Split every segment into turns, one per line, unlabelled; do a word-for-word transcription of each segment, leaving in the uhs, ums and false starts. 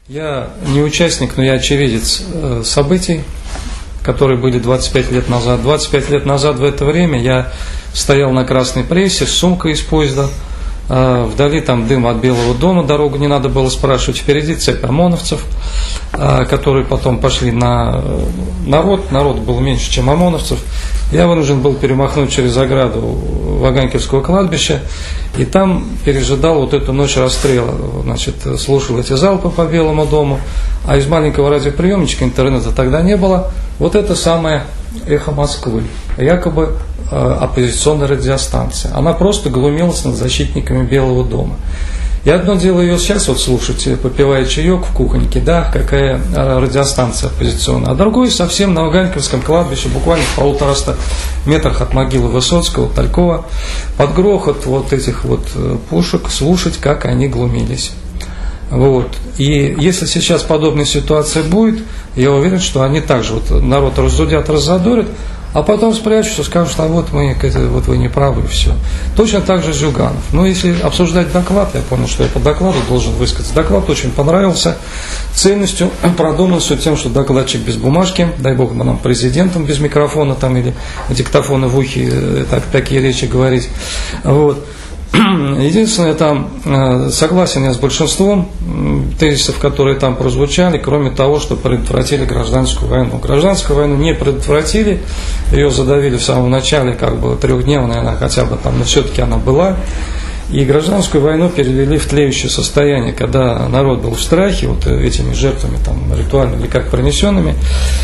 Я не участник, но я очевидец событий, которые были двадцать пять лет назад. двадцать пять лет назад в это время я стоял на Красной Прессе с сумкой из поезда. Вдали там дым от Белого дома, дорогу не надо было спрашивать. Впереди цепь ОМОНовцев, которые потом пошли на народ. Народ был меньше, чем ОМОНовцев. Я вынужден был перемахнуть через ограду Ваганьковского кладбища. И там пережидал вот эту ночь расстрела. Значит, слушал эти залпы по Белому дому. А из маленького радиоприемничка, интернета тогда не было, вот это самое «Эхо Москвы». Якобы оппозиционная радиостанция. Она просто глумилась над защитниками Белого дома. И одно дело ее сейчас вот слушать, попивая чаек в кухоньке, да, какая радиостанция оппозиционная, а другое совсем на Ваганьковском кладбище, буквально в полутораста метрах от могилы Высоцкого, Талькова, под грохот вот этих вот пушек слушать, как они глумились. Вот. И если сейчас подобная ситуация будет, я уверен, что они также вот народ раздудят, раззадорят, а потом спрячутся, скажут, а вот мы, вот вы не правы, и все. Точно так же Зюганов. Но если обсуждать доклад, я понял, что я по докладу должен высказаться. Доклад очень понравился цельностью, продуманностью, тем, что докладчик без бумажки, дай бог нам президентом без микрофона там или диктофона в ухе так, такие речи говорить. Вот. Единственное, там согласен я с большинством тезисов, которые там прозвучали, кроме того, что предотвратили гражданскую войну. Гражданскую войну не предотвратили, ее задавили в самом начале, как бы трехдневная она хотя бы там, но все-таки она была. И гражданскую войну перевели в тлеющее состояние, когда народ был в страхе, вот этими жертвами там, ритуальными или как пронесенными.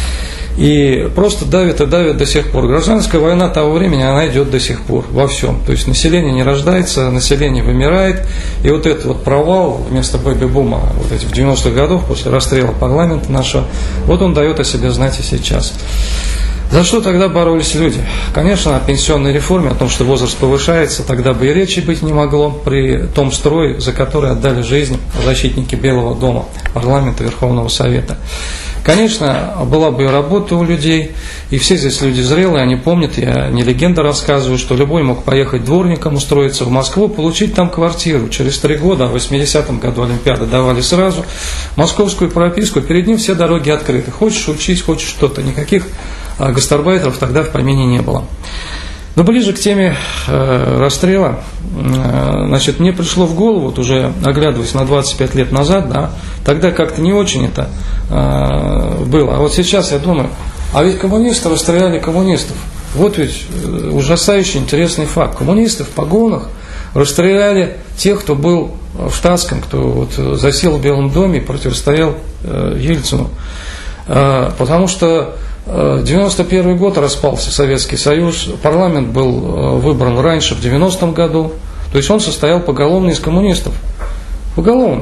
И просто давит и давит до сих пор. Гражданская война того времени, она идет до сих пор во всем. То есть население не рождается, население вымирает. И вот этот вот провал вместо бэби-бума вот этих девяностых годов, после расстрела парламента нашего, вот он дает о себе знать и сейчас. За что тогда боролись люди? Конечно, о пенсионной реформе, о том, что возраст повышается, тогда бы и речи быть не могло при том строе, за который отдали жизнь защитники Белого дома, парламента, Верховного Совета. Конечно, была бы и работа у людей, и все здесь люди зрелые, они помнят, я не легенда рассказываю, что любой мог поехать дворником, устроиться в Москву, получить там квартиру. Через три года, а в восьмидесятом году Олимпиады давали сразу, московскую прописку, перед ним все дороги открыты. Хочешь учить, хочешь что-то, никаких гастарбайтеров тогда в помине не было. Но ближе к теме э, расстрела, э, значит, мне пришло в голову, вот уже оглядываясь на двадцать пять лет назад, да, тогда как-то не очень это э, было. А вот сейчас я думаю, а ведь коммунисты расстреляли коммунистов. Вот ведь ужасающий интересный факт. Коммунисты в погонах расстреляли тех, кто был в штатском, кто вот засел в Белом доме и противостоял э, Ельцину. Э, потому что девяносто первый год распался Советский Союз, парламент был выбран раньше, в девяностом году, то есть он состоял поголовно из коммунистов, поголовно.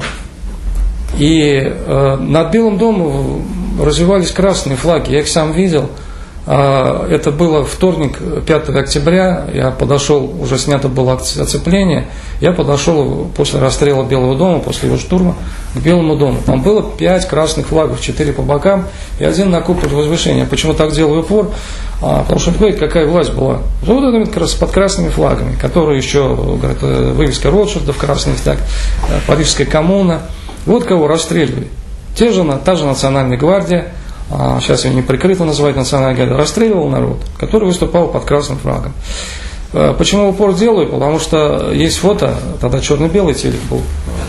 И э, над Белым домом развивались красные флаги, я их сам видел. Э, это было вторник, пятого октября, я подошел, уже снято было оцепление, я подошел после расстрела Белого дома, после его штурма, к Белому дому. Там было пять красных флагов, четыре по бокам и один на куполе возвышения. Почему так делаю упор? А, потому что, понимаете, какая власть была? Вот это как раз под красными флагами, которые еще, говорят, вывеска Ротшильдов красных, так, Парижская коммуна. Вот кого расстреливали. Те же, та же Национальная гвардия, а, сейчас ее не прикрыто называть Национальная гвардия, расстреливал народ, который выступал под красным флагом. Почему упор делаю? Потому что есть фото, тогда черно-белый телек был,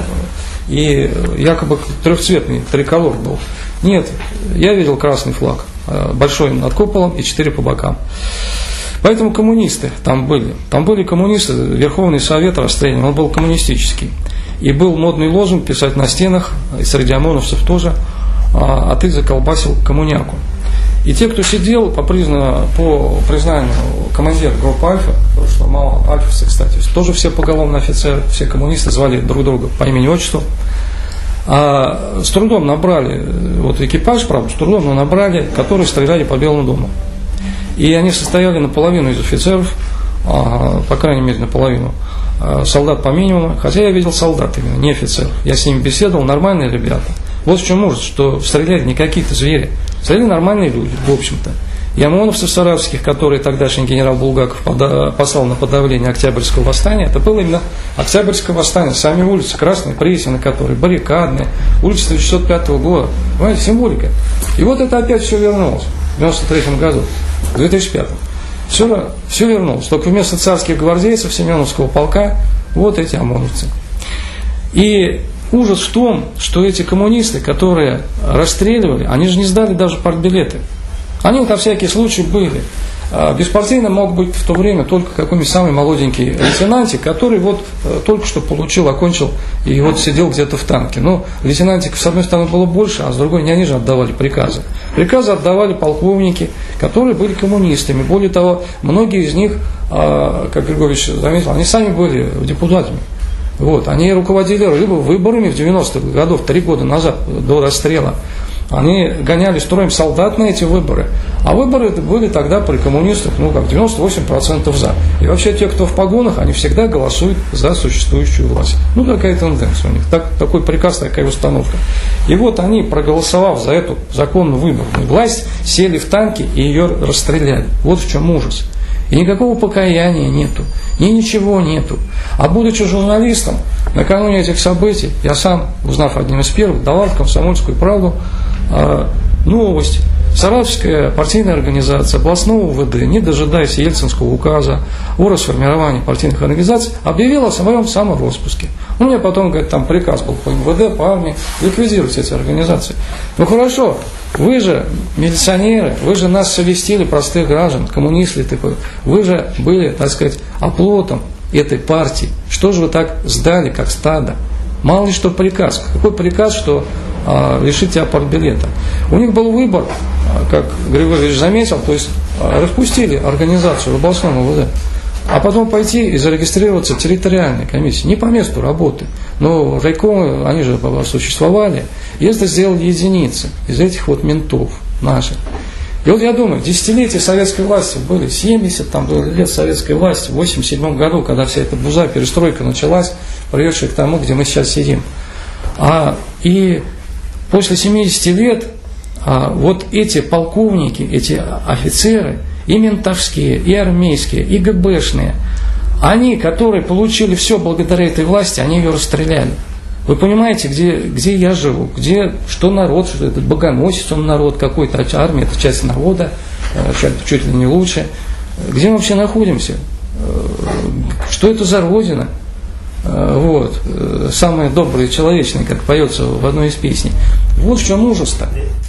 и якобы трехцветный триколор был. Нет, я видел красный флаг, большой над куполом и четыре по бокам. Поэтому коммунисты там были. Там были коммунисты, Верховный Совет расстрелян, он был коммунистический. И был модный лозунг писать на стенах, и среди ОМОНовцев тоже, а ты заколбасил коммуняку. И те, кто сидел, по, признанию, по признанию командира группы Альфа, потому что мало альфовцы, кстати, тоже все поголовно офицеры, все коммунисты звали друг друга по имени-отчеству, а с трудом набрали, вот экипаж, правда, с трудом, но набрали, которые стреляли по Белому дому. И они состояли наполовину из офицеров, а, по крайней мере наполовину, а, солдат по минимуму, хотя я видел солдат именно, не офицеров. Я с ними беседовал, нормальные ребята. Вот в чем ужас, что стреляли не какие-то звери, стреляли нормальные люди, в общем-то. и ОМОНовцев саратовских, которые тогдашний генерал Булгаков послал на подавление Октябрьского восстания. Это было именно Октябрьское восстание, сами улицы, Красной Пресни, на которой баррикадные, улица тысяча девятьсот пятого года. Понимаете, символика. И вот это опять все вернулось в девяносто третьем году, в две тысячи пятом. Все, все вернулось. Только вместо царских гвардейцев Семеновского полка вот эти ОМОНовцы. И ужас в том, что эти коммунисты, которые расстреливали, они же не сдали даже партбилеты. Они вот на всякий случай были. Беспартийным мог быть в то время только какой-нибудь самый молоденький лейтенантик, который вот только что получил, окончил и вот сидел где-то в танке. Но лейтенантиков с одной стороны было больше, а с другой не они же отдавали приказы. Приказы отдавали полковники, которые были коммунистами. Более того, многие из них, как Григорьевич заметил, они сами были депутатами. Вот, они руководили выборами в девяностых годах, три года назад, до расстрела. Они гоняли строем солдат на эти выборы. А выборы были тогда при коммунистах, ну как, девяносто восемь процентов за. И вообще те, кто в погонах, они всегда голосуют за существующую власть. Ну такая тенденция у них, так, такой приказ, такая установка. И вот они, проголосовав за эту законную выборную власть, сели в танки и ее расстреляли. Вот в чем ужас. И никакого покаяния нету, ни ничего нету. А будучи журналистом, накануне этих событий, я сам, узнав одним из первых, давал в «Комсомольскую правду» э, новость. Саратовская партийная организация областного УВД, не дожидаясь Ельцинского указа о расформировании партийных организаций, объявила о своем самороспуске. У меня потом, говорит, там приказ был по МВД, по армии, ликвидировать эти организации. Ну хорошо, вы же милиционеры, вы же нас совестили, простых граждан, коммунисты, типа, вы же были, так сказать, оплотом этой партии. Что же вы так сдали, как стадо? Мало ли что приказ. Какой приказ, что а, лишить тебя партбилета? У них был выбор, как Григорьевич заметил, то есть а, распустили организацию в областном УВД, а потом пойти и зарегистрироваться в территориальной комиссии, не по месту работы, но райкомы, они же существовали, и это сделали единицы из этих вот ментов наших. И вот я думаю, десятилетия советской власти были, семьдесят там, лет советской власти, в восемьдесят седьмом году, когда вся эта буза, перестройка началась, приведшая к тому, где мы сейчас сидим. А, и после семидесяти лет а, вот эти полковники, эти офицеры, и ментовские, и армейские, и ГБшные, они, которые получили все благодаря этой власти, они ее расстреляли. Вы понимаете, где, где я живу, где, что народ, что это богоносец он народ какой-то, а армия это часть народа, чуть ли не лучше. Где мы вообще находимся? Что это за родина? Вот, самое доброе и человечное, как поется в одной из песней. Вот в чем ужас-то.